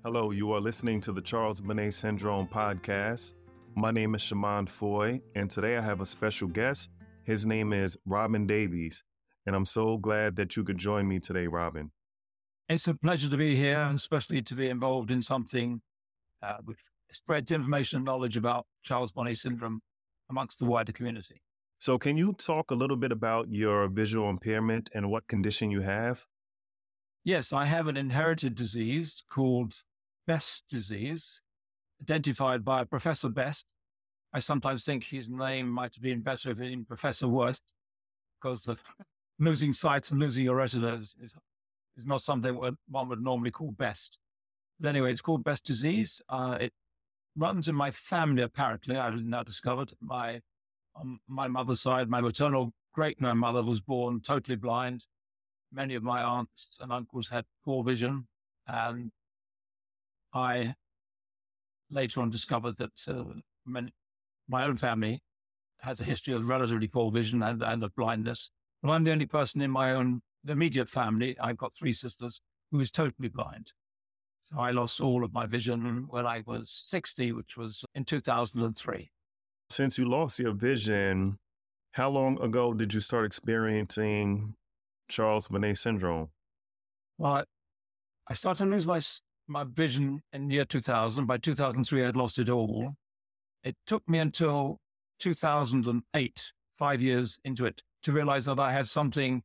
Hello, you are listening to the Charles Bonnet Syndrome podcast. My name is Shaman Foy, and today I have a special guest. His name is Robin Davies, and I'm so glad that you could join me today, Robin. It's a pleasure to be here, and especially to be involved in something which spreads information and knowledge about Charles Bonnet syndrome amongst the wider community. So can you talk a little bit about your visual impairment and what condition you have? Yes, I have an inherited disease called Best disease, identified by Professor Best. I sometimes think his name might have been better if it been Professor Worst, because losing sight and losing your retina is not something one would normally call Best. But anyway, it's called Best disease. It runs in my family, apparently. I've now discovered on my mother's side, my maternal great-grandmother was born totally blind. Many of my aunts and uncles had poor vision, and I later on discovered that my own family has a history of relatively poor vision and of blindness. But I'm the only person in my own immediate family, I've got 3 sisters, who is totally blind. So I lost all of my vision when I was 60, which was in 2003. Since you lost your vision, how long ago did you start experiencing Charles Bonnet syndrome? Well, I started to lose my vision in the year 2000. By 2003, I'd lost it all. It took me until 2008, 5 years into it, to realize that I had something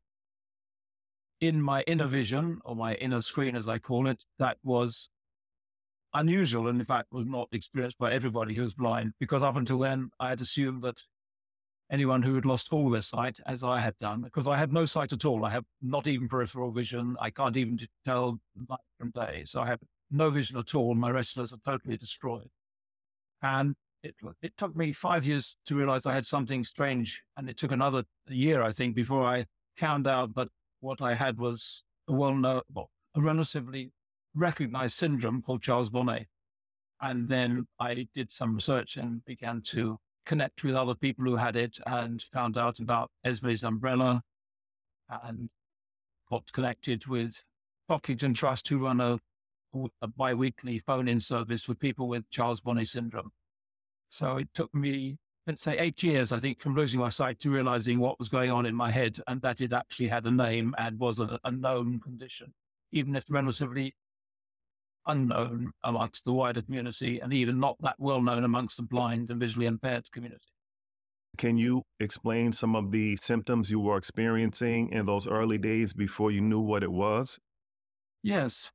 in my inner vision, or my inner screen, as I call it, that was unusual and in fact was not experienced by everybody who was blind, because up until then, I had assumed that anyone who had lost all their sight, as I had done, because I had no sight at all. I have not even peripheral vision. I can't even tell night from day. So I have no vision at all. My retinas are totally destroyed. And it took me 5 years to realize I had something strange. And it took another year, I think, before I found out that what I had was a relatively recognized syndrome called Charles Bonnet. And then I did some research and began to connect with other people who had it, and found out about Esme's umbrella, and got connected with Pocklington Trust, who run a bi-weekly phone-in service for people with Charles Bonnet syndrome. So it took me, let's say, 8 years, I think, from losing my sight to realizing what was going on in my head, and that it actually had a name and was a known condition, even if relatively unknown amongst the wider community, and even not that well known amongst the blind and visually impaired community. Can you explain some of the symptoms you were experiencing in those early days before you knew what it was? Yes.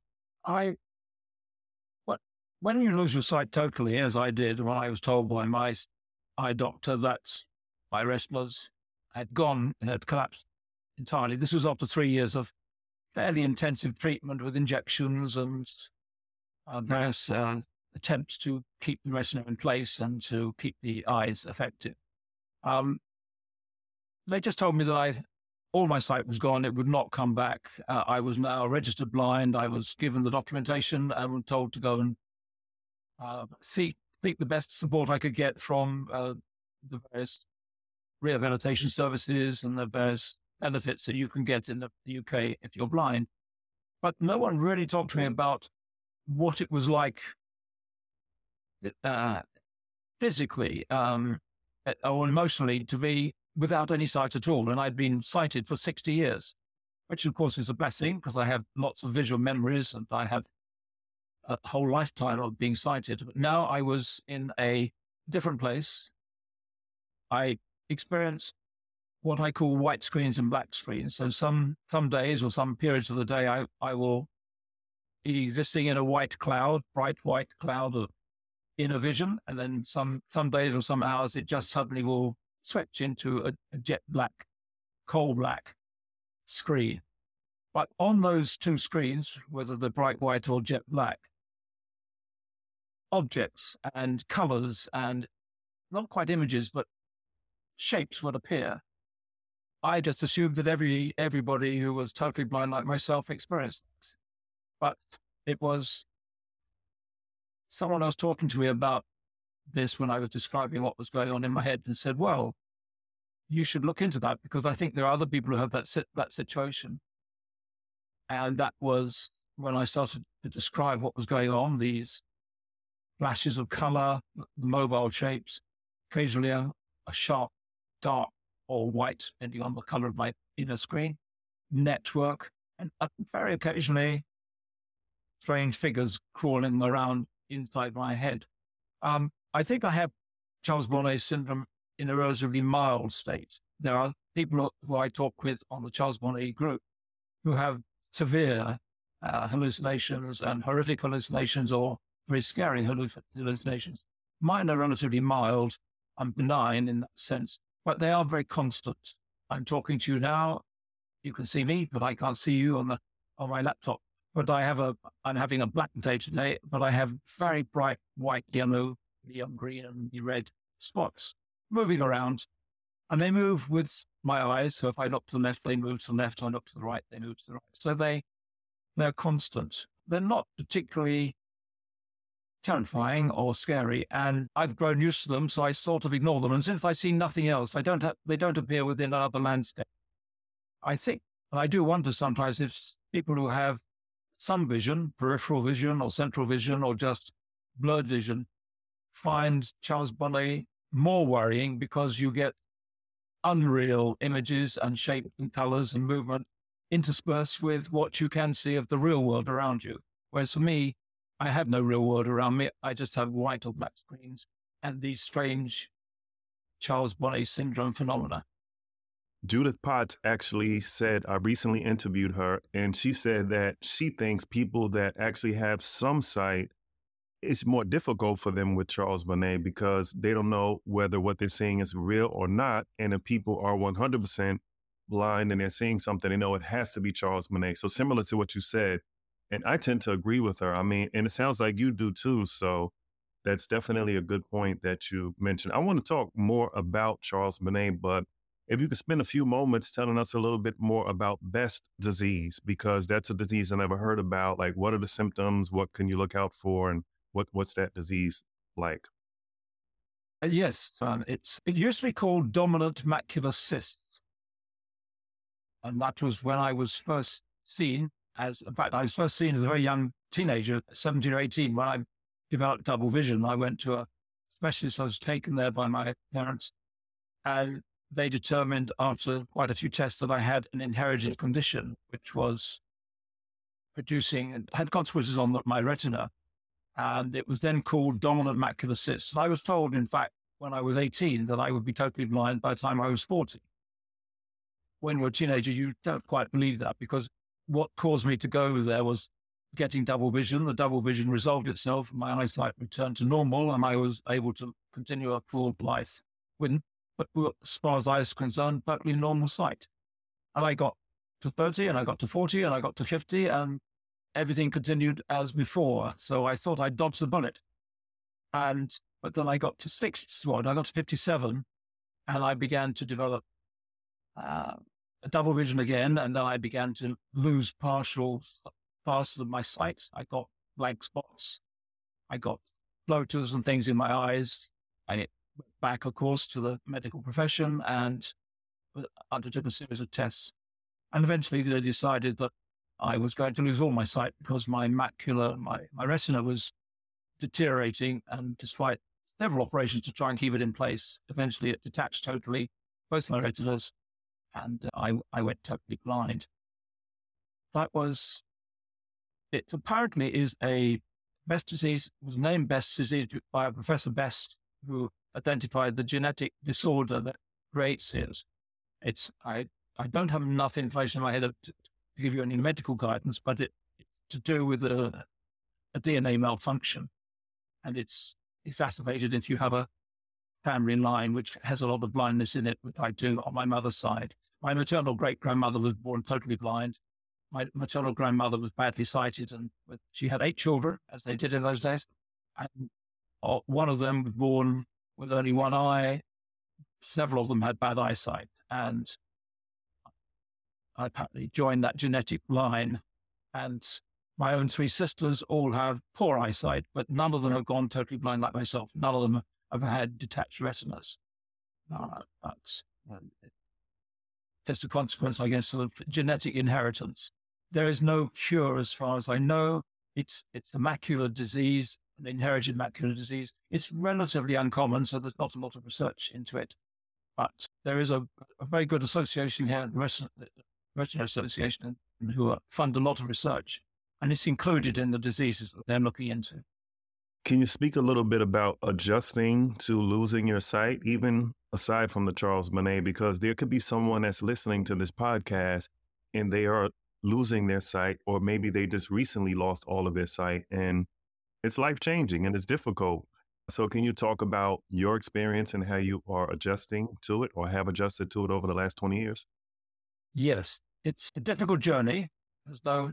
When you lose your sight totally, as I did, when I was told by my eye doctor that my retinas had collapsed entirely. This was after 3 years of fairly intensive treatment with injections and various attempts to keep the retina in place and to keep the eyes effective. They just told me that all my sight was gone. It would not come back. I was now registered blind. I was given the documentation and was told to go and seek the best support I could get from the various rehabilitation services and the various benefits that you can get in the UK if you're blind. But no one really talked to me about what it was like physically or emotionally to be without any sight at all. And I'd been sighted for 60 years, which of course is a blessing because I have lots of visual memories and I have a whole lifetime of being sighted. But now I was in a different place. I experienced what I call white screens and black screens. So some days or some periods of the day, I will be existing in a bright white cloud of inner vision. And then some days or some hours, it just suddenly will switch into a jet black, coal black screen. But on those 2 screens, whether they're bright white or jet black, objects and colors and not quite images, but shapes would appear. I just assumed that everybody who was totally blind like myself experienced this. But it was someone else talking to me about this when I was describing what was going on in my head and said, well, you should look into that because I think there are other people who have that situation. And that was when I started to describe what was going on, these flashes of color, mobile shapes, occasionally a sharp dark or white, depending on the color of my inner screen, network, and very occasionally strange figures crawling around inside my head. I think I have Charles Bonnet syndrome in a relatively mild state. There are people who I talk with on the Charles Bonnet group who have severe hallucinations and horrific hallucinations or very scary hallucinations. Mine are relatively mild and benign in that sense, but they are very constant. I'm talking to you now. You can see me, but I can't see you on my laptop. But I'm having a black day today, but I have very bright white, yellow, neon green, and red spots moving around. And they move with my eyes. So if I look to the left, they move to the left. I look to the right, they move to the right. So they're constant. They're not particularly terrifying or scary, and I've grown used to them, so I sort of ignore them. And since I see nothing else, they don't appear within another landscape. I think, and I do wonder sometimes if people who have some vision, peripheral vision or central vision or just blurred vision, find Charles Bonnet more worrying because you get unreal images and shape and colors and movement interspersed with what you can see of the real world around you. Whereas for me, I have no real world around me. I just have white or black screens and these strange Charles Bonnet syndrome phenomena. Judith Potts actually said, I recently interviewed her, and she said that she thinks people that actually have some sight, it's more difficult for them with Charles Bonnet because they don't know whether what they're seeing is real or not. And if people are 100% blind and they're seeing something, they know it has to be Charles Bonnet. So similar to what you said, and I tend to agree with her. I mean, and it sounds like you do too. So that's definitely a good point that you mentioned. I want to talk more about Charles Bonnet, but if you could spend a few moments telling us a little bit more about Best disease, because that's a disease I never heard about. Like, what are the symptoms? What can you look out for? And what's that disease like? Yes, it used to be called dominant macular cyst. And that was when I was first seen I was first seen as a very young teenager, 17 or 18, when I developed double vision. I went to a specialist. I was taken there by my parents, and they determined after quite a few tests that I had an inherited condition, which was had consequences on my retina. And it was then called dominant macular cyst. And I was told, in fact, when I was 18, that I would be totally blind by the time I was 40. When you're a teenager, you don't quite believe that, because what caused me to go there was getting double vision. The double vision resolved itself. My eyesight returned to normal, and I was able to continue a full life with, but as far as I was concerned, totally normal sight. And I got to 30, and I got to 40, and I got to 50, and everything continued as before. So I thought I dodged the bullet. But then I got to 57, and I began to develop double vision again, and then I began to lose parcel of my sight. I got blank spots. I got floaters and things in my eyes. I went back, of course, to the medical profession and undertook a series of tests. And eventually they decided that I was going to lose all my sight because my retina was deteriorating, and despite several operations to try and keep it in place, eventually it detached totally, both my retinas, and I went totally blind. That was, it apparently is a Best disease, was named Best disease by Professor Best, who identified the genetic disorder that creates it. I don't have enough information in my head to give you any medical guidance, but it's to do with a DNA malfunction. And it's exacerbated if you have a family line which has a lot of blindness in it, which I do on my mother's side. My maternal great-grandmother was born totally blind. My maternal grandmother was badly sighted, and she had 8 children, as they did in those days. And one of them was born with only one eye. Several of them had bad eyesight. And I apparently joined that genetic line. And my own 3 sisters all have poor eyesight, but none of them have gone totally blind like myself. None of them have had detached retinas. That's just a consequence, I guess, of genetic inheritance. there is no cure as far as I know. It's a macular disease, an inherited macular disease. It's relatively uncommon, so there's not a lot of research into it. But there is a very good association here, the Retina Association, who fund a lot of research, and it's included in the diseases that they're looking into. Can you speak a little bit about adjusting to losing your sight, even aside from the Charles Bonnet, because there could be someone that's listening to this podcast and they are losing their sight, or maybe they just recently lost all of their sight, and it's life-changing and it's difficult. So can you talk about your experience and how you are adjusting to it or have adjusted to it over the last 20 years? Yes, it's a difficult journey. There's no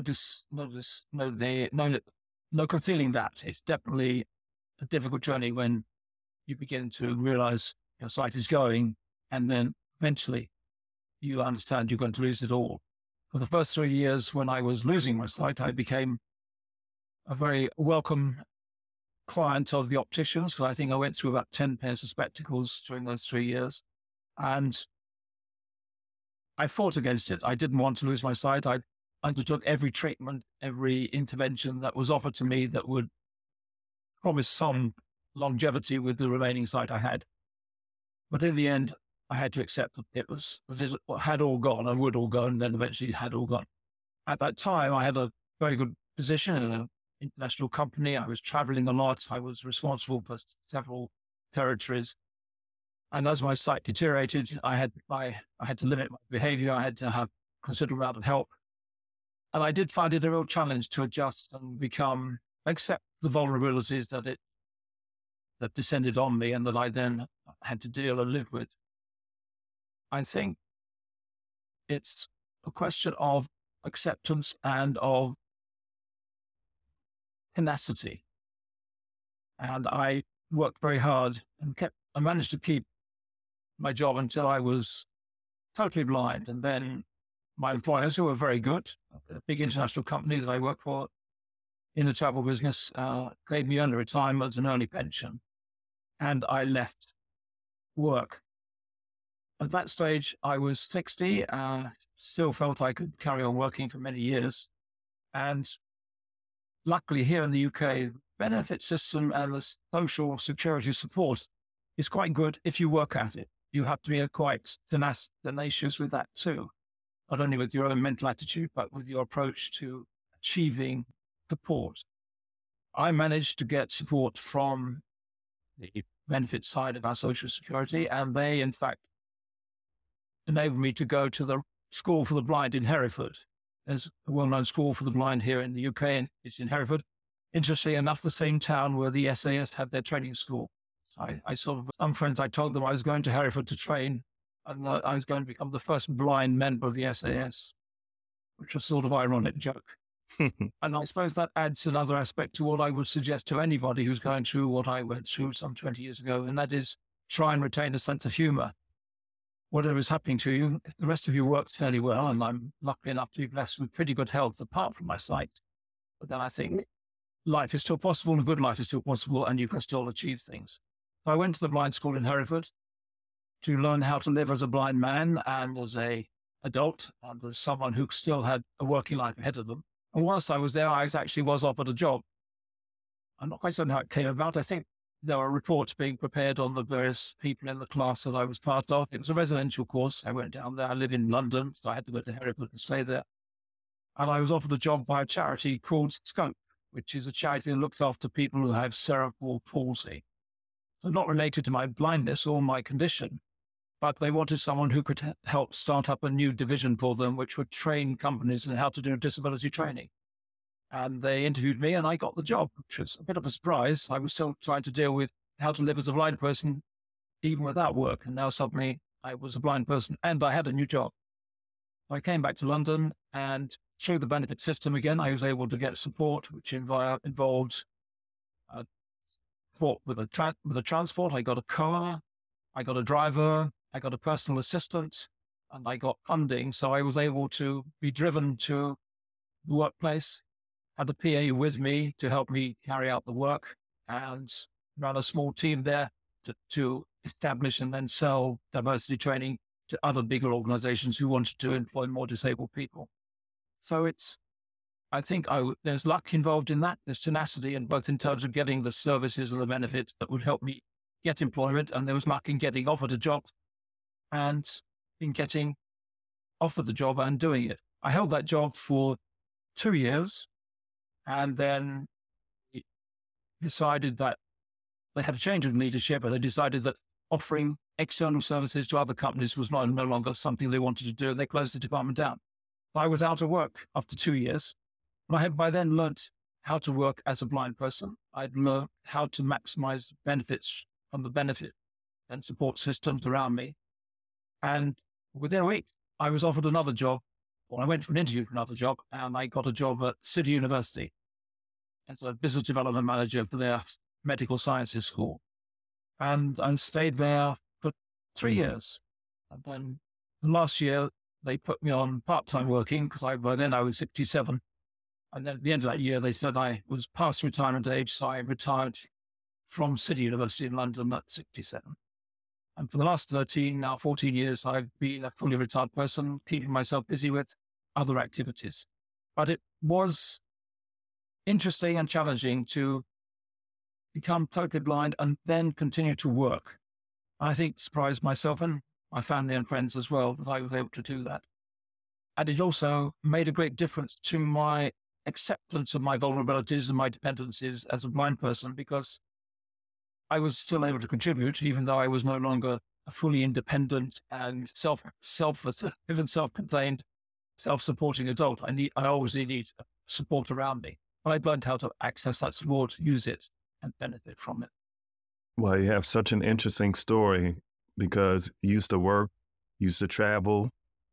concealing that. It's definitely a difficult journey when you begin to realize your sight is going, and then eventually you understand you're going to lose it all. For the first 3 years when I was losing my sight, I became a very welcome client of the opticians, because I think I went through about 10 pairs of spectacles during those 3 years. And I fought against it. I didn't want to lose my sight. I undertook every treatment, every intervention that was offered to me that would promise some longevity with the remaining sight I had. But in the end, I had to accept that it had all gone and would all go, and then eventually it had all gone. At that time, I had a very good position in an international company. I was traveling a lot. I was responsible for several territories. And as my sight deteriorated, I had to limit my behavior. I had to have considerable amount of help. And I did find it a real challenge to adjust and accept the vulnerabilities that descended on me and that I then had to deal and live with. I think it's a question of acceptance and of tenacity. And I worked very hard and I managed to keep my job until I was totally blind. And then my employers, who were very good, a big international company that I worked for in the travel business, gave me early retirement and early pension. And I left work. At that stage, I was 60, still felt I could carry on working for many years. And luckily here in the UK, benefit system and the social security support is quite good if you work at it. You have to be quite tenacious with that too, not only with your own mental attitude, but with your approach to achieving support. I managed to get support from the benefit side of our social security, and they, in fact, enabled me to go to the School for the Blind in Hereford. There's a well-known school for the blind here in the UK, and it's in Hereford. Interestingly enough, the same town where the SAS have their training school. So some friends, I told them I was going to Hereford to train, and I was going to become the first blind member of the SAS, which was sort of ironic joke. And I suppose that adds another aspect to what I would suggest to anybody who's going through what I went through some 20 years ago, and that is try and retain a sense of humor. Whatever is happening to you, if the rest of you works fairly well, and I'm lucky enough to be blessed with pretty good health apart from my sight, but then I think life is still possible, and a good life is still possible, and you can still achieve things. So I went to the blind school in Hereford to learn how to live as a blind man and as an adult and as someone who still had a working life ahead of them. And whilst I was there, I actually was offered a job. I'm not quite certain how it came about. I think there were reports being prepared on the various people in the class that I was part of. It was a residential course. I went down there. I live in London, so I had to go to Hereford and stay there. And I was offered a job by a charity called Scope, which is a charity that looks after people who have cerebral palsy. So not related to my blindness or my condition, but they wanted someone who could help start up a new division for them, which would train companies in how to do disability training. And they interviewed me and I got the job, which was a bit of a surprise. I was still trying to deal with how to live as a blind person, even without work. And now suddenly I was a blind person and I had a new job. I came back to London, and through the benefit system again, I was able to get support, which involved support with a transport. I got a car, I got a driver, I got a personal assistant, and I got funding. So I was able to be driven to the workplace, had a PA with me to help me carry out the work, and run a small team there to establish and then sell diversity training to other bigger organizations who wanted to employ more disabled people. So I think there's luck involved in that. There's tenacity, and both in terms of getting the services and the benefits that would help me get employment. And there was luck in getting offered a job and in getting offered the job and doing it. I held that job for 2 years and then decided that they had a change of leadership, and they decided that offering external services to other companies was no longer something they wanted to do. They closed the department down. I was out of work after 2 years. And I had by then learnt how to work as a blind person. I'd learned how to maximize benefits from the benefit and support systems around me. And within a week, I was offered another job. Well, I went for an interview for another job, and I got a job at City University as a business development manager for their medical sciences school. And I stayed there for 3 years. And then last year, they put me on part-time working because by then I was 67. And then at the end of that year, they said I was past retirement age, so I retired from City University in London at 67. And for the last 14 years, I've been a fully retired person, keeping myself busy with other activities. But it was interesting and challenging to become totally blind and then continue to work. I think surprised myself and my family and friends as well that I was able to do that. And it also made a great difference to my acceptance of my vulnerabilities and my dependencies as a blind person, because I was still able to contribute, even though I was no longer a fully independent and self-contained, self-supporting adult. I always need support around me. But I learned how to access that support, use it, and benefit from it. Well, you have such an interesting story because you used to work, used to travel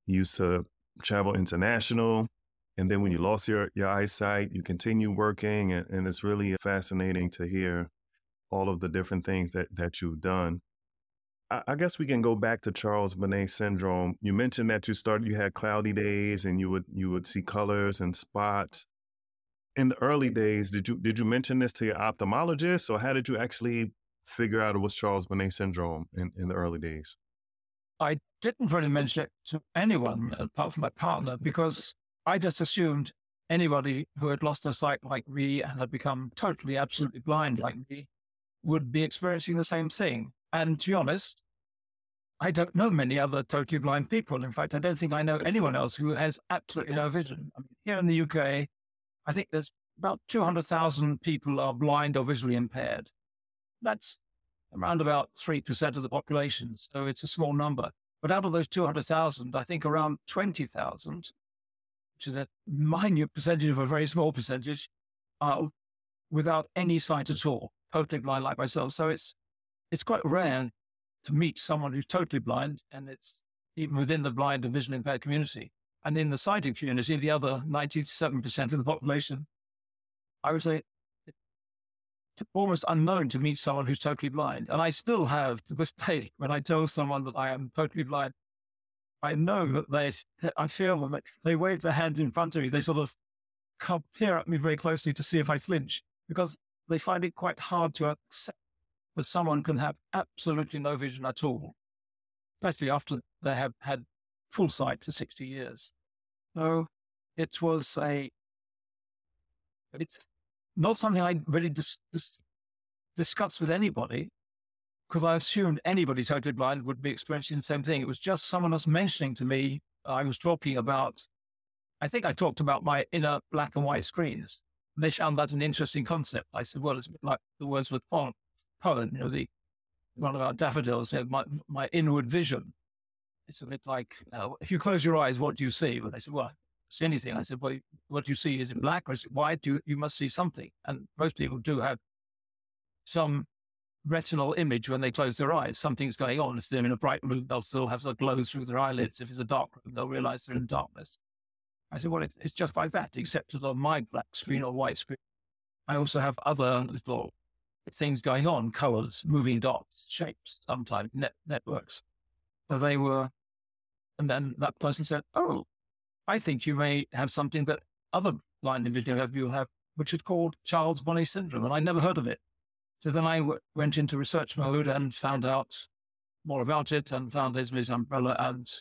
international. And then when you lost your eyesight, you continue working. And it's really fascinating to hear all of the different things that you've done. I guess we can go back to Charles-Bonnet syndrome. You mentioned that you had cloudy days and you would see colors and spots. In the early days, did you mention this to your ophthalmologist, or how did you actually figure out it was Charles-Bonnet syndrome in the early days? I didn't really mention it to anyone apart from my partner, because I just assumed anybody who had lost their sight like me and had become totally, absolutely blind like me would be experiencing the same thing. And to be honest, I don't know many other totally blind people. In fact, I don't think I know anyone else who has absolutely no vision. I mean, here in the UK, I think there's about 200,000 people are blind or visually impaired. That's around about 3% of the population, so it's a small number. But out of those 200,000, I think around 20,000, which is a minute percentage of a very small percentage, are without any sight at all, totally blind like myself. So it's quite rare to meet someone who's totally blind, and it's even within the blind and vision impaired community. And in the sighted community, the other 97% of the population, I would say it's almost unknown to meet someone who's totally blind. And I still have, to this day, when I tell someone that I am totally blind, I know that I feel them, they wave their hands in front of me. They sort of come peer at me very closely to see if I flinch, because they find it quite hard to accept that someone can have absolutely no vision at all, especially after they have had full sight for 60 years. So it's not something I really discuss with anybody, because I assumed anybody totally blind would be experiencing the same thing. It was just someone else mentioning to me, I think I talked about my inner black and white screens. And they found that an interesting concept. I said, well, it's a bit like the Wordsworth poem, the one about daffodils, my inward vision. It's a bit like, if you close your eyes, what do you see? Well, they said, well, I see anything. I said, well, what do you see? Is it black or is it white? You must see something. And most people do have some retinal image when they close their eyes. Something's going on. If they're in a bright room, they'll still have a glow through their eyelids. If it's a dark room, they'll realize they're in darkness. I said, well, it's just like that, except that on my black screen or white screen, I also have other little things going on, colors, moving dots, shapes, sometimes networks. So they were, and then that person said, oh, I think you may have something that other blind individuals have, which is called Charles-Bonnet syndrome. And I never heard of it. So then I went into research mode and found out more about it and found Esme's umbrella and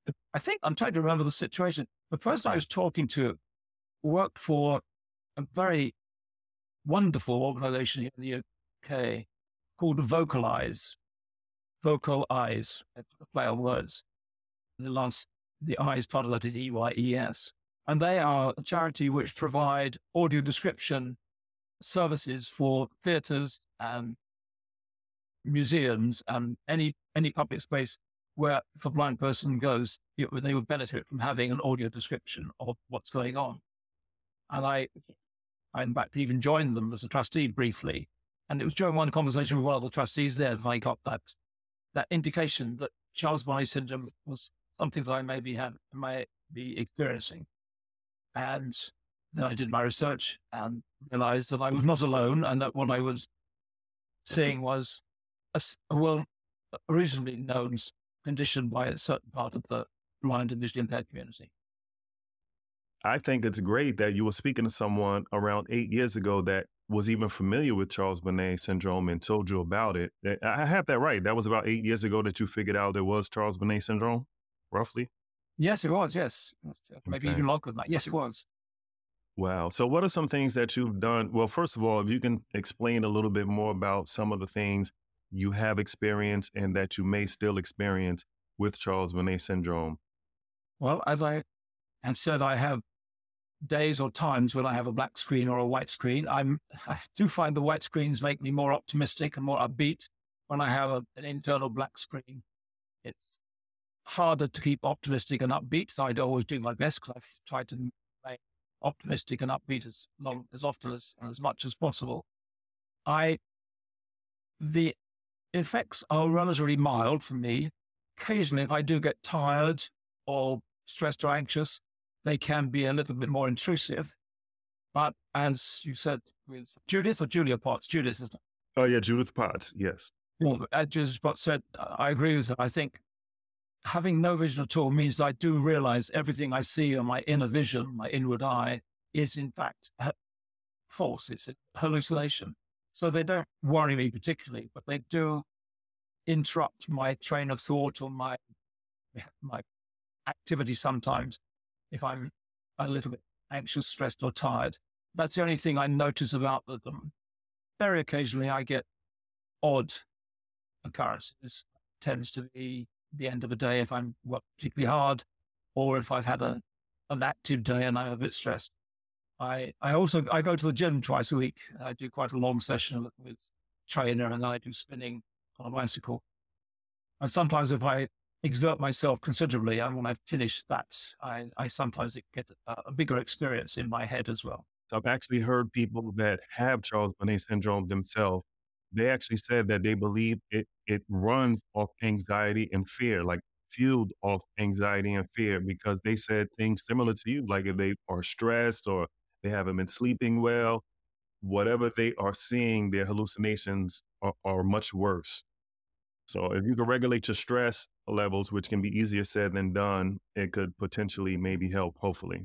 I think I'm trying to remember the situation. The person I was talking to worked for a very wonderful organization here in the UK called Vocalize. Vocalize, a play on words. The I's part of that is EYES. And they are a charity which provide audio description services for theatres and museums and any public space where if a blind person goes, they would benefit from having an audio description of what's going on. And I in fact even joined them as a trustee briefly. And it was during one conversation with one of the trustees there that I got that indication that Charles Bonnet syndrome was something that I might be experiencing. And then I did my research and realized that I was not alone and that what I was seeing was a reasonably known condition by a certain part of the blind and visually impaired community. I think it's great that you were speaking to someone around 8 years ago that was even familiar with Charles Bonnet syndrome and told you about it. I have that right. That was about 8 years ago that you figured out there was Charles Bonnet syndrome, roughly? Yes, it was. Yes. Maybe even longer than that. Yes, it was. Wow. So what are some things that you've done? Well, first of all, if you can explain a little bit more about some of the things you have experienced and that you may still experience with Charles Bonnet syndrome. Well, as I have said, I have days or times when I have a black screen or a white screen. I do find the white screens make me more optimistic and more upbeat. When I have an internal black screen, it's harder to keep optimistic and upbeat. So I always do my best because I've tried to make optimistic and upbeat as often as much as possible. The effects are relatively mild for me. Occasionally, if I do get tired or stressed or anxious, they can be a little bit more intrusive. But as you said with Judith or Julia Potts, Judith, isn't it? Oh, yeah, Judith Potts, yes. Well, as Judith Potts said, I agree with her. I think having no vision at all means I do realize everything I see on my inner vision, my inward eye, is in fact false. It's a hallucination. So they don't worry me particularly, but they do interrupt my train of thought or my activity sometimes if I'm a little bit anxious, stressed, or tired. That's the only thing I notice about them. Very occasionally I get odd occurrences. It tends to be the end of a day if I'm worked particularly hard or if I've had an active day and I'm a bit stressed. I go to the gym twice a week. I do quite a long session with trainer and I do spinning on a bicycle. And sometimes if I exert myself considerably, and when I finish that, I sometimes get a bigger experience in my head as well. I've actually heard people that have Charles Bonnet syndrome themselves. They actually said that they believe it runs off anxiety and fear, like fueled off anxiety and fear, because they said things similar to you, like if they are stressed or they haven't been sleeping well, whatever they are seeing, their hallucinations are much worse. So if you can regulate your stress levels, which can be easier said than done, it could potentially maybe help, hopefully.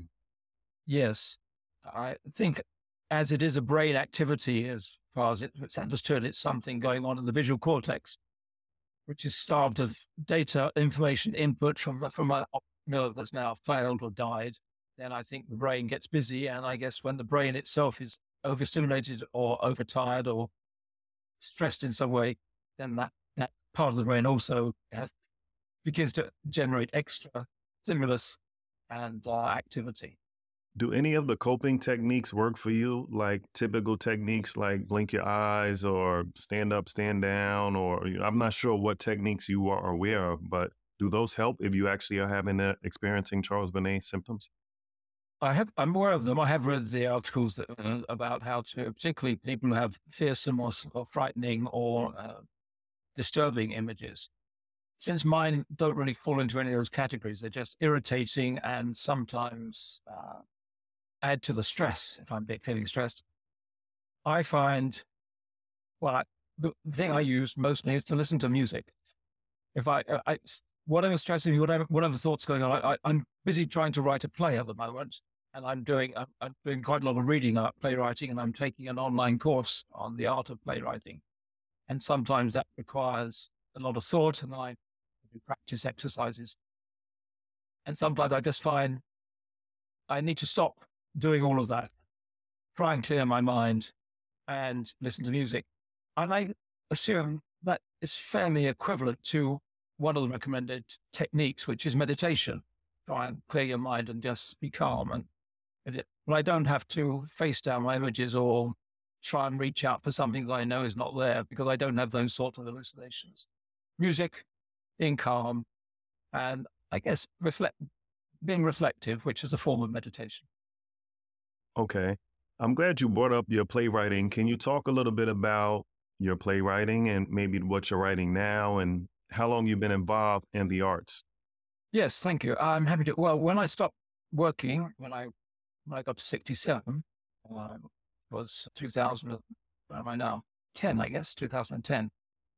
Yes. I think as it is a brain activity, as far as it's understood, it's something going on in the visual cortex, which is starved of data, information input from a nerve that's now failed or died. Then I think the brain gets busy. And I guess when the brain itself is overstimulated or overtired or stressed in some way, then that part of the brain also begins to generate extra stimulus and activity. Do any of the coping techniques work for you? Like typical techniques like blink your eyes or stand up, stand down, or I'm not sure what techniques you are aware of, but do those help if you actually are experiencing Charles Bonnet symptoms? I'm aware of them. I have read the articles about how to, particularly people who have fearsome or frightening or disturbing images. Since mine don't really fall into any of those categories, they're just irritating and sometimes add to the stress if I'm feeling stressed. I find, the thing I use mostly is to listen to music. If whatever stressing me, whatever thoughts going on, I'm busy trying to write a play at the moment, and I'm doing quite a lot of reading about playwriting, and I'm taking an online course on the art of playwriting. And sometimes that requires a lot of thought, and I do practice exercises. And sometimes I just find I need to stop doing all of that, try and clear my mind and listen to music. And I assume that is fairly equivalent to one of the recommended techniques, which is meditation. Try and clear your mind and just be calm. But I don't have to face down my images or try and reach out for something that I know is not there, because I don't have those sort of hallucinations. Music, being calm, and I guess being reflective, which is a form of meditation. Okay. I'm glad you brought up your playwriting. Can you talk a little bit about your playwriting and maybe what you're writing now and how long you've been involved in the arts? Yes, thank you. I'm happy to. Well, when I stopped working, when I got to 67, was 2000, where am I now? 10, I guess, 2010.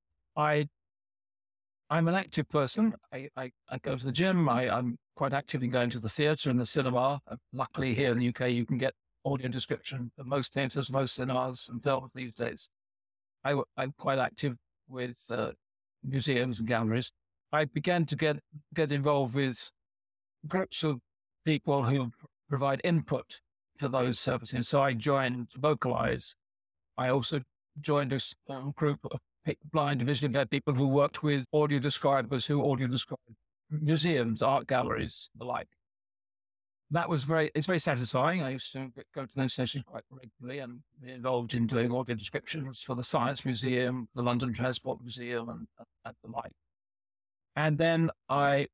I'm an active person. I go to the gym. I'm quite active in going to the theatre and the cinema. Luckily, here in the UK, you can get audio description of most theatres, most cinemas and films these days. I'm quite active with museums and galleries. I began to get involved with groups of people who provide input to those services. So I joined Vocalize. I also joined a group of blind and visually impaired people who worked with audio describers who audio describe museums, art galleries, the like. It's very satisfying. I used to go to those sessions quite regularly and be involved in doing audio descriptions for the Science Museum, the London Transport Museum, and the like. And then I'd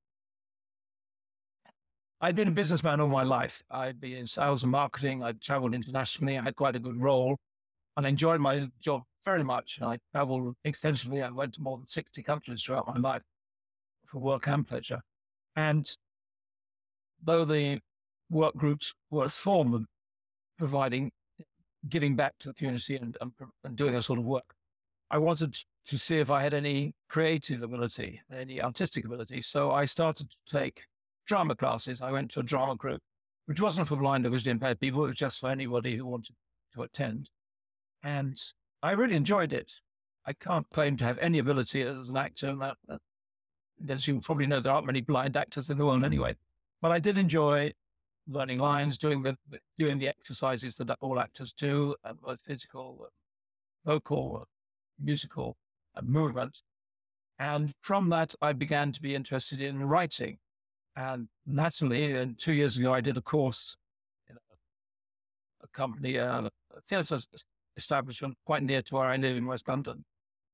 been a businessman all my life. I'd been in sales and marketing. I'd traveled internationally. I had quite a good role and enjoyed my job very much. I traveled extensively. I went to more than 60 countries throughout my life for work and pleasure. And though the work groups were a form of giving back to the community and doing that sort of work, I wanted to see if I had any creative ability, any artistic ability. So I started to take drama classes. I went to a drama group, which wasn't for blind or visually impaired people. It was just for anybody who wanted to attend. And I really enjoyed it. I can't claim to have any ability as an actor. As you probably know, there aren't many blind actors in the world anyway. But I did enjoy learning lines, doing the exercises that all actors do, both physical, vocal, musical, and movement. And from that, I began to be interested in writing. And naturally, 2 years ago, I did a course in a company, a theatre establishment quite near to where I live in West London,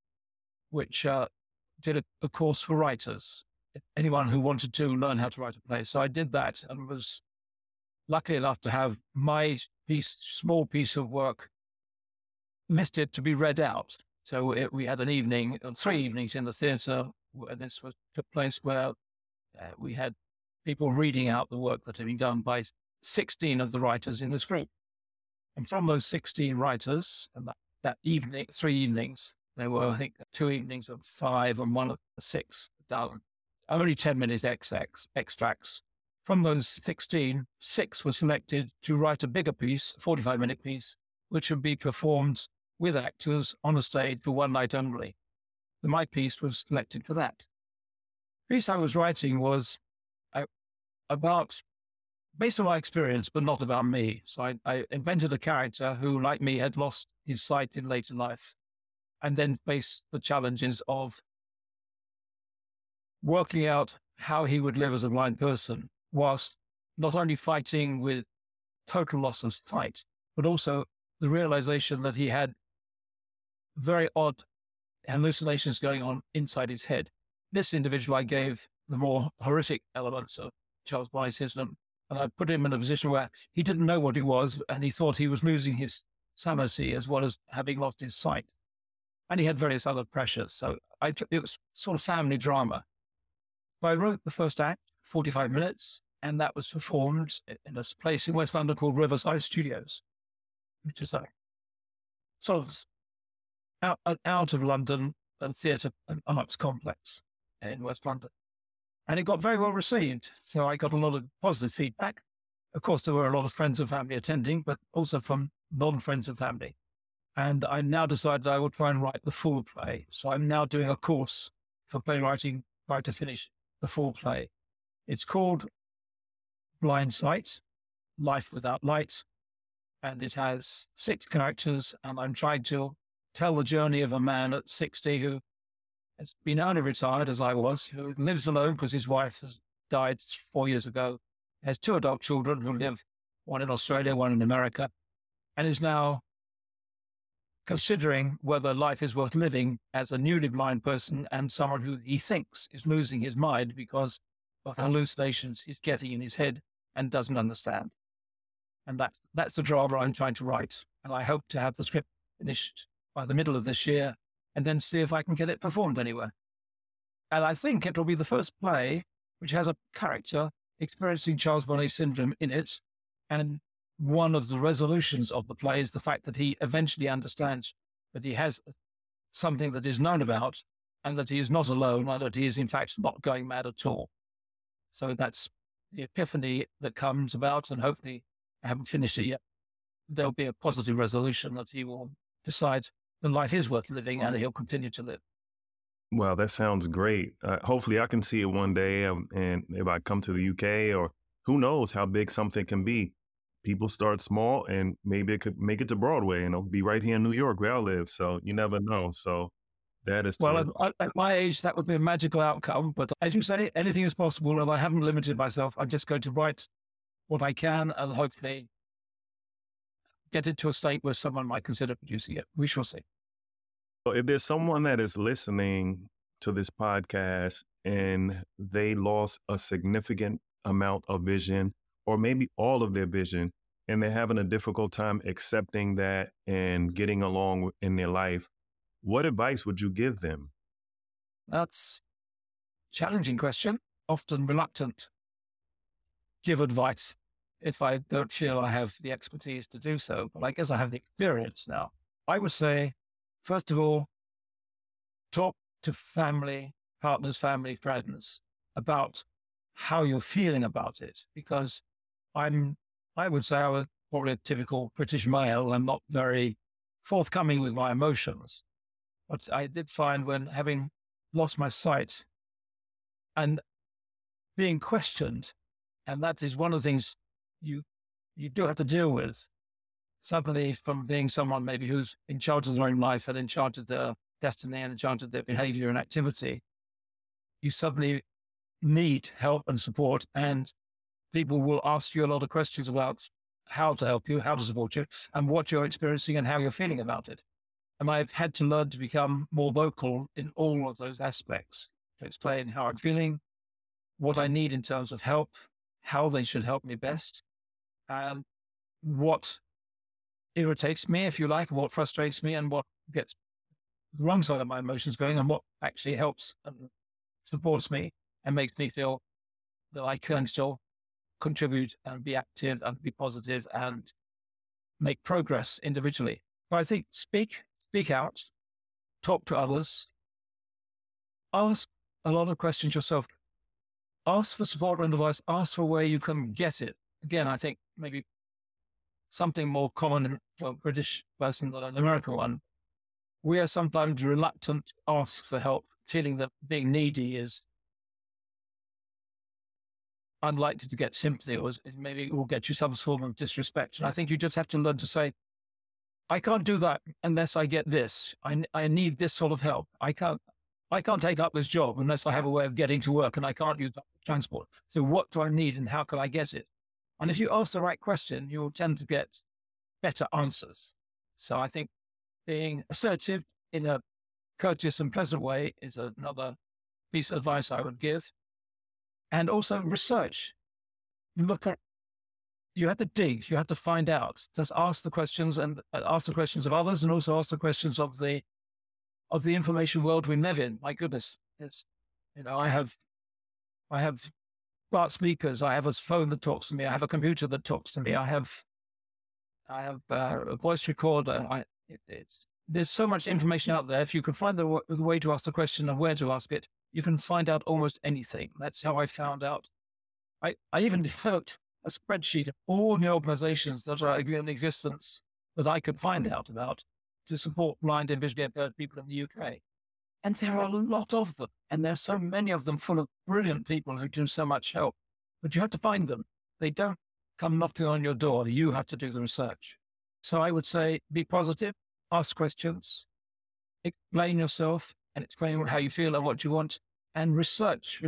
which did a course for writers, anyone who wanted to learn how to write a play. So I did that and was lucky enough to have my small piece of work listed to be read out. So we had 3 evenings in the theatre. This took place where we had people reading out the work that had been done by 16 of the writers in this group. And from those 16 writers, and that evening, 3 evenings, there were, I think, 2 evenings of 5 and 1 of 6 done. Only 10-minute extracts. From those 16, 6 were selected to write a bigger piece, a 45-minute piece, which would be performed with actors on a stage for one night only. My piece was selected for that. The piece I was writing was based on my experience, but not about me. So I invented a character who, like me, had lost his sight in later life and then faced the challenges of working out how he would live as a blind person, whilst not only fighting with total loss of sight, but also the realization that he had very odd hallucinations going on inside his head. This individual, I gave the more horrific elements of Charles Blythe syndrome, and I put him in a position where he didn't know what he was, and he thought he was losing his sanity as well as having lost his sight. And he had various other pressures. So it was sort of family drama. So I wrote the first act, 45 minutes, and that was performed in a place in West London called Riverside Studios, which is a sort of out of London theatre and arts complex in West London. And it got very well received. So I got a lot of positive feedback. Of course, there were a lot of friends and family attending, but also from non-friends and family. And I now decided I will try and write the full play. So I'm now doing a course for playwriting, try to finish the full play. It's called Blind Sight, Life Without Light, and it has 6 characters, and I'm trying to tell the journey of a man at 60 who has been early retired, as I was, who lives alone because his wife has died 4 years ago, has 2 adult children who live, one in Australia, one in America, and is now considering whether life is worth living as a newly blind person and someone who he thinks is losing his mind because of the hallucinations he's getting in his head and doesn't understand. And that's the drama I'm trying to write. And I hope to have the script finished by the middle of this year and then see if I can get it performed anywhere. And I think it will be the first play which has a character experiencing Charles Bonnet syndrome in it. And one of the resolutions of the play is the fact that he eventually understands that he has something that is known about and that he is not alone and that he is in fact not going mad at all. So that's the epiphany that comes about, and hopefully I haven't finished it yet. There'll be a positive resolution that he will decide that life is worth living and he'll continue to live. Well, that sounds great. Hopefully I can see it one day. And if I come to the UK, or who knows how big something can be. People start small and maybe it could make it to Broadway and it'll be right here in New York where I live. So you never know. So that is well, at my age, that would be a magical outcome. But as you say, anything is possible. And I haven't limited myself. I'm just going to write what I can and hopefully get it to a state where someone might consider producing it. We shall see. So if there's someone that is listening to this podcast and they lost a significant amount of vision, or maybe all of their vision, and they're having a difficult time accepting that and getting along in their life, what advice would you give them? That's a challenging question. Often reluctant to give advice if I don't feel I have the expertise to do so. But I guess I have the experience now. I would say, first of all, talk to family, partners, family, friends about how you're feeling about it. Because I would say I was probably a typical British male. I'm not very forthcoming with my emotions. But I did find when having lost my sight and being questioned, and that is one of the things you do have to deal with. Suddenly from being someone maybe who's in charge of their own life and in charge of their destiny and in charge of their behavior and activity, you suddenly need help and support, and people will ask you a lot of questions about how to help you, how to support you, and what you're experiencing and how you're feeling about it. And I've had to learn to become more vocal in all of those aspects, to explain how I'm feeling, what I need in terms of help, how they should help me best, and what irritates me, if you like, what frustrates me, and what gets the wrong side of my emotions going, and what actually helps and supports me and makes me feel that I can still contribute and be active and be positive and make progress individually. So I think speak out, talk to others, ask a lot of questions yourself, ask for support and advice, ask for where you can get it. Again, I think maybe something more common for a British person than an American one. We are sometimes reluctant to ask for help, feeling that being needy is unlikely to get sympathy, or maybe it will get you some form of disrespect. And I think you just have to learn to say, I can't do that unless I get this. I need this sort of help. I can't take up this job unless I have a way of getting to work, and I can't use transport. So what do I need and how can I get it? And if you ask the right question, you'll tend to get better answers. So I think being assertive in a courteous and pleasant way is another piece of advice I would give. And also research. You have to dig, you have to find out. Just ask the questions, and ask the questions of others, and also ask the questions of the information world we live in. My goodness, I have smart speakers. I have a phone that talks to me. I have a computer that talks to me. I have a voice recorder. There's so much information out there. If you can find the way to ask the question and where to ask it, you can find out almost anything. That's how I found out. I even developed a spreadsheet of all the organizations that are in existence that I could find out about to support blind and visually impaired people in the UK. And there are a lot of them. And there are so many of them full of brilliant people who do so much help. But you have to find them. They don't come knocking on your door. You have to do the research. So I would say be positive, ask questions, explain yourself and explain how you feel and what you want, and research.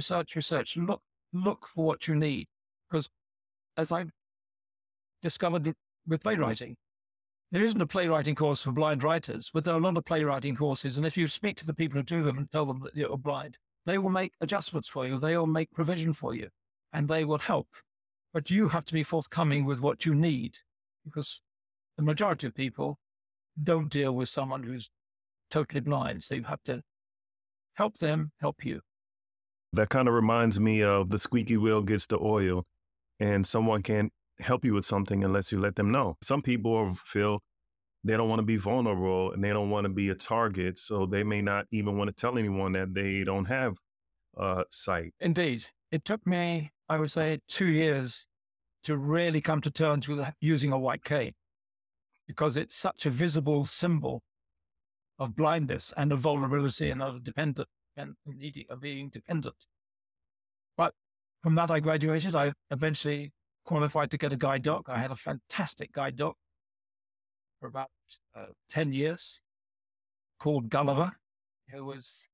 Look for what you need. Because as I discovered with playwriting, there isn't a playwriting course for blind writers, but there are a lot of playwriting courses. And if you speak to the people who do them and tell them that you're blind, they will make adjustments for you. They will make provision for you and they will help. But you have to be forthcoming with what you need, because the majority of people don't deal with someone who's totally blind. So you have to help them help you. That kind of reminds me of the squeaky wheel gets the oil, and someone can't help you with something unless you let them know. Some people feel they don't want to be vulnerable and they don't want to be a target, so they may not even want to tell anyone that they don't have sight. Indeed. It took me, I would say, 2 years to really come to terms with using a white cane, because it's such a visible symbol of blindness and of vulnerability and of dependent and of being dependent. But from that, I graduated. I eventually qualified to get a guide dog. I had a fantastic guide dog for about 10 years called Gulliver, who was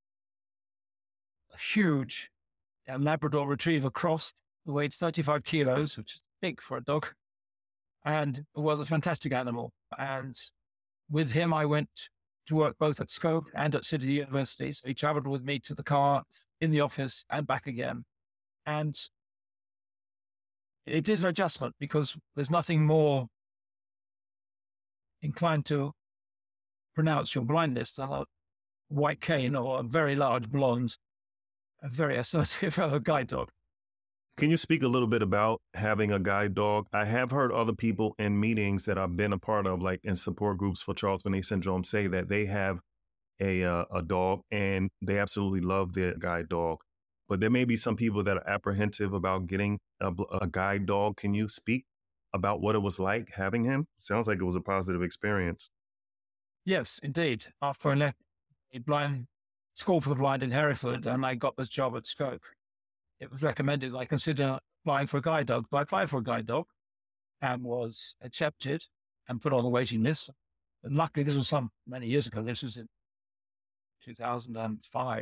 a huge Labrador Retriever cross, who weighed 35 kilos, which is big for a dog, and was a fantastic animal. And with him, I went to work both at Scope and at City University. So he traveled with me to the car, in the office, and back again. And it is an adjustment, because there's nothing more inclined to pronounce your blindness than a white cane or a very large blonde, a very assertive guide dog. Can you speak a little bit about having a guide dog? I have heard other people in meetings that I've been a part of, like in support groups for Charles-Bonnet syndrome, say that they have a dog and they absolutely love their guide dog. But there may be some people that are apprehensive about getting a guide dog. Can you speak about what it was like having him? Sounds like it was a positive experience. Yes, indeed. After I left a blind school for the blind in Hereford and I got this job at Scope, it was recommended I consider applying for a guide dog. So I applied for a guide dog and was accepted and put on the waiting list. And luckily, this was many years ago. This was in 2005.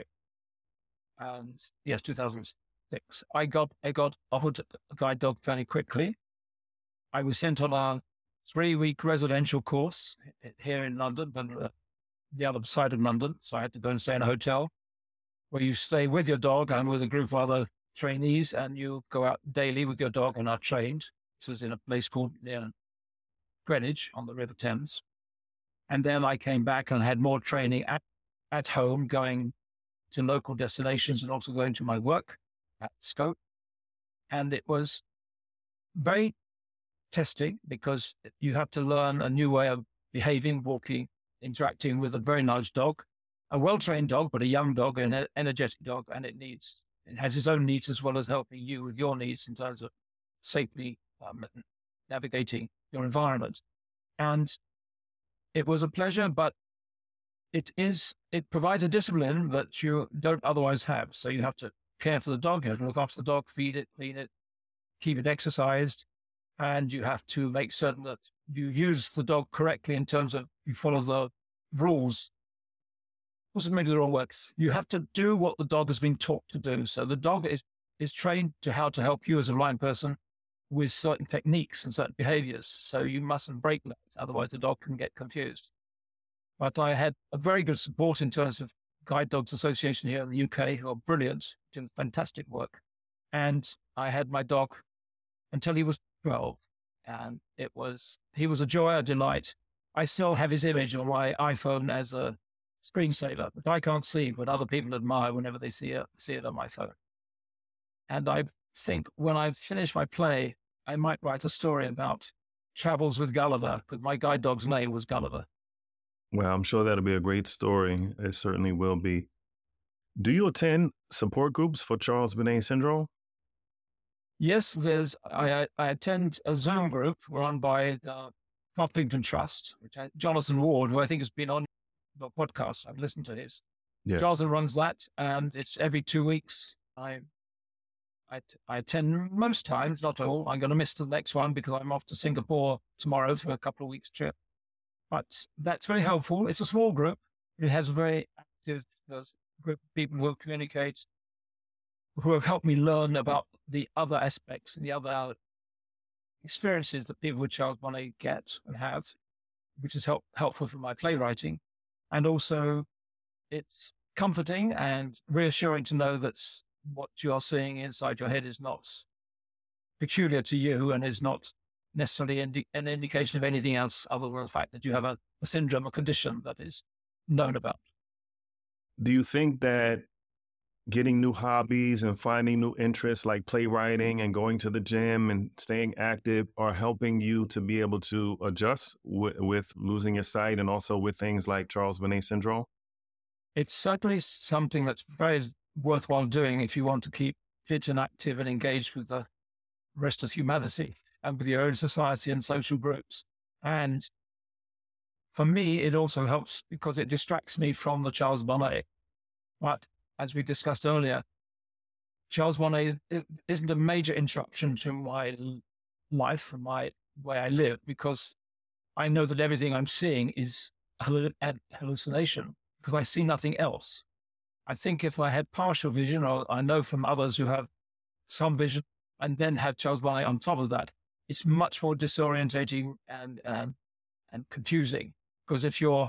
And yes, 2006. I got offered a guide dog fairly quickly. I was sent on a 3-week residential course here in London, but the other side of London. So I had to go and stay in a hotel where you stay with your dog and with a group of other trainees, and you go out daily with your dog and are trained. This was in a place called near Greenwich on the River Thames. And then I came back and had more training at home, going to local destinations and also going to my work at Scope. And it was very testing, because you have to learn a new way of behaving, walking, interacting with a very large dog, a well-trained dog, but a young dog and an energetic dog. And it has its own needs as well as helping you with your needs in terms of safely navigating your environment. And it was a pleasure, but it provides a discipline that you don't otherwise have. So you have to care for the dog, you have to look after the dog, feed it, clean it, keep it exercised, and you have to make certain that you use the dog correctly in terms of you follow the rules. Was maybe the wrong word. You have to do what the dog has been taught to do. So the dog is trained to how to help you as a blind person with certain techniques and certain behaviors. So you mustn't break that, otherwise the dog can get confused. But I had a very good support in terms of Guide Dogs Association here in the UK, who are brilliant, doing fantastic work. And I had my dog until he was 12. And he was a joy, a delight. I still have his image on my iPhone as a screensaver, but I can't see what other people admire whenever they see it on my phone. And I think when I finish my play, I might write a story about travels with Gulliver, because my guide dog's name was Gulliver. Well, I'm sure that'll be a great story. It certainly will be. Do you attend support groups for Charles-Bonnet syndrome? Yes, I attend a Zoom group run by the Hopkinton Trust, Jonathan Ward, who I think has been on the podcast. I've listened to his. Yes. Jonathan runs that, and it's every 2 weeks. I I attend most times, not all. I'm going to miss the next one because I'm off to Singapore tomorrow for a couple of weeks trip. But that's very helpful. It's a small group. It has a very active group of people who communicate, who have helped me learn about the other aspects and the other experiences that people with Charles Bonnet get and have, which is helpful for my playwriting. And also it's comforting and reassuring to know that what you are seeing inside your head is not peculiar to you and is not necessarily an indication of anything else other than the fact that you have a syndrome, a condition that is known about. Do you think that getting new hobbies and finding new interests like playwriting and going to the gym and staying active are helping you to be able to adjust with losing your sight and also with things like Charles Bonnet syndrome? It's certainly something that's very worthwhile doing if you want to keep fit and active and engaged with the rest of humanity and with your own society and social groups. And for me, it also helps because it distracts me from the Charles Bonnet. But as we discussed earlier, Charles Bonnet isn't a major interruption to my life and my way I live because I know that everything I'm seeing is an hallucination because I see nothing else. I think if I had partial vision, or I know from others who have some vision and then have Charles Bonnet on top of that, it's much more disorientating and confusing. Because if you're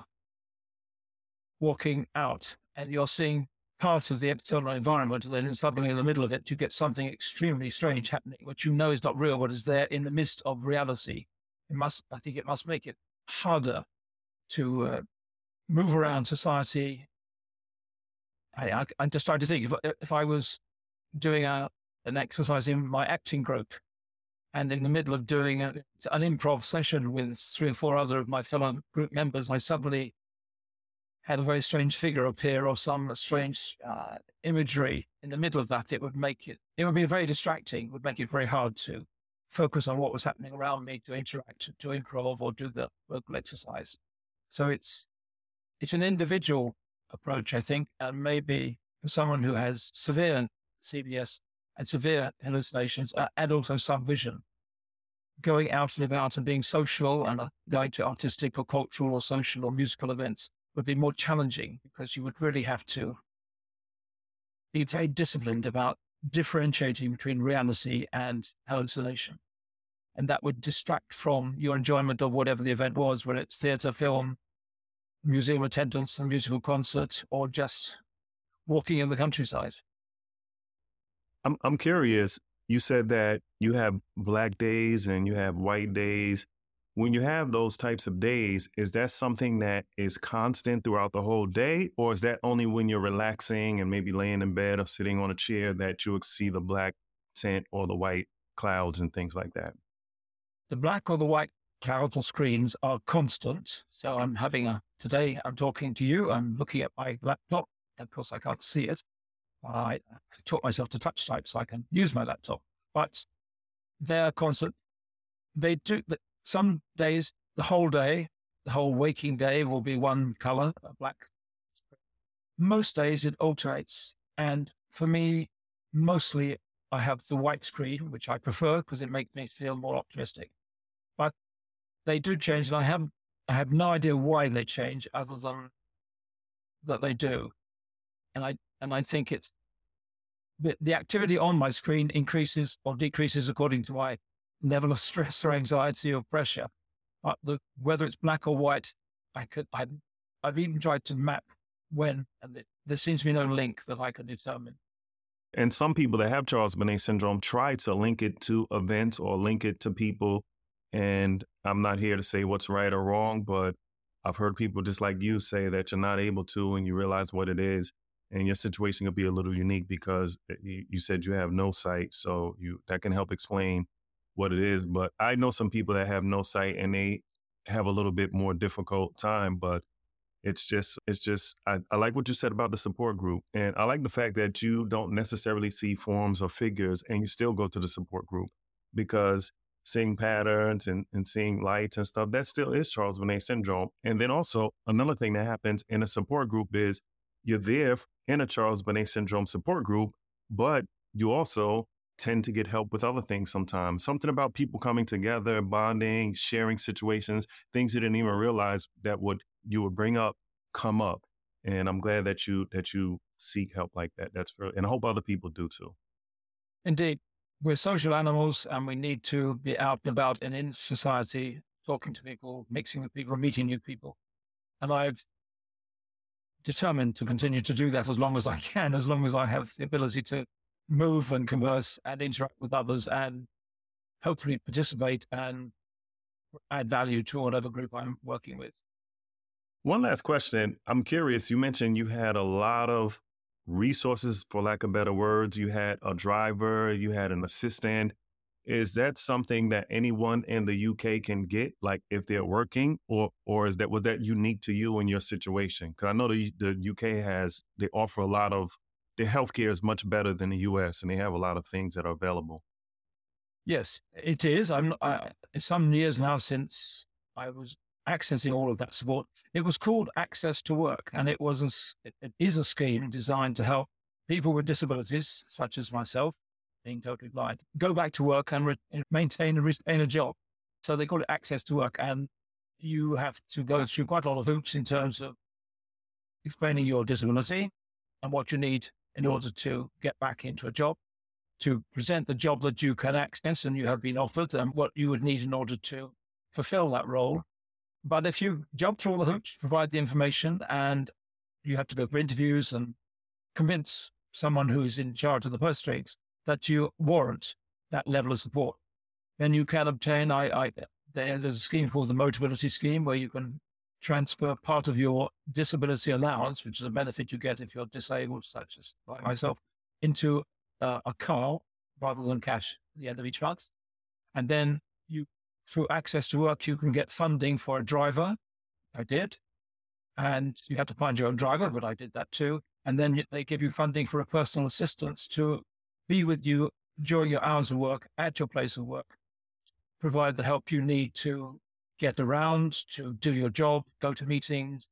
walking out and you're seeing part of the external environment, and then suddenly in the middle of it, you get something extremely strange happening, which you know is not real, but is there in the midst of reality. I think it must make it harder to move around society. I'm just trying to think, if I was doing an exercise in my acting group and in the middle of doing an improv session with 3 or 4 other of my fellow group members, I suddenly had a very strange figure appear or some strange imagery in the middle of that, it would be very distracting. It would make it very hard to focus on what was happening around me, to interact, to improv or do the vocal exercise. So it's an individual approach, I think, and maybe for someone who has severe CBS and severe hallucinations and also some vision, going out and about and being social and going to artistic or cultural or social or musical events would be more challenging because you would really have to be very disciplined about differentiating between reality and hallucination. And that would distract from your enjoyment of whatever the event was, whether it's theatre, film, museum attendance, a musical concert, or just walking in the countryside. I'm curious. You said that you have black days and you have white days. When you have those types of days, is that something that is constant throughout the whole day? Or is that only when you're relaxing and maybe laying in bed or sitting on a chair that you'll see the black tint or the white clouds and things like that? The black or the white clouds or screens are constant. So today I'm talking to you, I'm looking at my laptop. Of course, I can't see it. I taught myself to touch type so I can use my laptop, but they're constant. They do, some days, the whole waking day will be one color, black. Most days it alternates. And for me, mostly I have the white screen, which I prefer because it makes me feel more optimistic. But they do change, and I have no idea why they change other than that they do. And I think it's the activity on my screen increases or decreases according to my level of stress or anxiety or pressure. But whether it's black or white, I've even tried to map when, and there seems to be no link that I can determine. And some people that have Charles Bonnet syndrome try to link it to events or link it to people. And I'm not here to say what's right or wrong, but I've heard people just like you say that you're not able to, and you realize what it is. And your situation could be a little unique because you said you have no sight. So that can help explain what it is. But I know some people that have no sight and they have a little bit more difficult time, but it's just, I like what you said about the support group. And I like the fact that you don't necessarily see forms or figures and you still go to the support group, because seeing patterns and seeing lights and stuff, that still is Charles Bonnet syndrome. And then also another thing that happens in a support group is you're there in a Charles Bonnet syndrome support group, but you also tend to get help with other things sometimes. Something about people coming together, bonding, sharing situations, things you didn't even realize that you would bring up come up. And I'm glad that you seek help like that. And I hope other people do too. Indeed. We're social animals and we need to be out and about and in society, talking to people, mixing with people, meeting new people. And I've determined to continue to do that as long as I can, as long as I have the ability to move and converse and interact with others and hopefully participate and add value to whatever group I'm working with. One last question. I'm curious. You mentioned you had a lot of resources, for lack of better words. You had a driver, you had an assistant. Is that something that anyone in the UK can get, like if they're working, or was that unique to you and your situation? Because I know the UK they offer a lot of, their healthcare is much better than the US, and they have a lot of things that are available. Yes, it is. It's some years now since I was accessing all of that support. It was called Access to Work, and it is a scheme designed to help people with disabilities, such as myself, being totally blind, go back to work and maintain and retain a job. So they call it Access to Work, and you have to go through quite a lot of hoops in terms of explaining your disability and what you need in order to get back into a job, to present the job that you can access and you have been offered, and what you would need in order to fulfill that role. But if you jump through all the hoops, provide the information, and you have to go for interviews and convince someone who is in charge of the purse strings that you warrant that level of support, then you can obtain, there's a scheme called the Motability Scheme, where you can transfer part of your disability allowance, which is a benefit you get if you're disabled, such as like myself, into a car rather than cash at the end of each month. And then through Access to Work, you can get funding for a driver. I did. And you have to find your own driver, but I did that too. And then they give you funding for a personal assistant to be with you during your hours of work at your place of work, provide the help you need to get around, to do your job, go to meetings,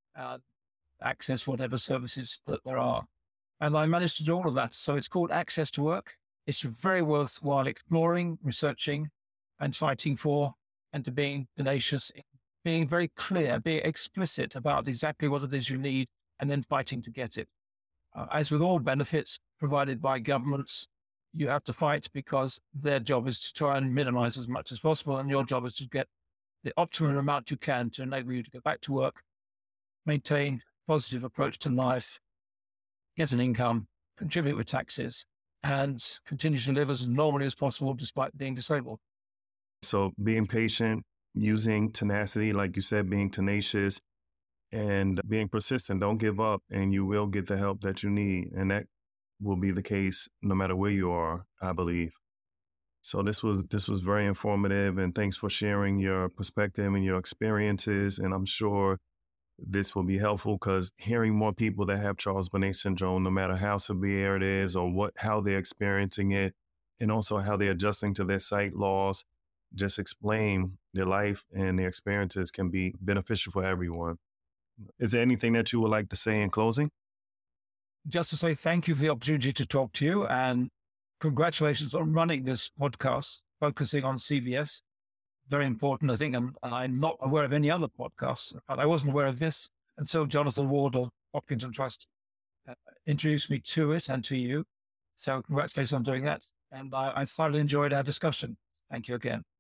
access whatever services that there are. And I managed to do all of that. So it's called Access to Work. It's very worthwhile exploring, researching, and fighting for, and to being tenacious, being very clear, being explicit about exactly what it is you need, and then fighting to get it. As with all benefits provided by governments, you have to fight because their job is to try and minimize as much as possible, and your job is to get the optimum amount you can to enable you to go back to work, maintain a positive approach to life, get an income, contribute with taxes, and continue to live as normally as possible despite being disabled. So being patient, using tenacity, like you said, being tenacious, and being persistent. Don't give up, and you will get the help that you need. And that will be the case no matter where you are, I believe. So this was very informative, and thanks for sharing your perspective and your experiences. And I'm sure this will be helpful, because hearing more people that have Charles-Bonnet syndrome, no matter how severe it is or how they're experiencing it, and also how they're adjusting to their sight loss, just explain their life and their experiences can be beneficial for everyone. Is there anything that you would like to say in closing? Just to say thank you for the opportunity to talk to you, and congratulations on running this podcast, focusing on CBS. Very important, I think, and I'm not aware of any other podcasts, but I wasn't aware of this until Jonathan Ward of Hopkinton Trust introduced me to it and to you. So congratulations on doing that. And I thoroughly enjoyed our discussion. Thank you again.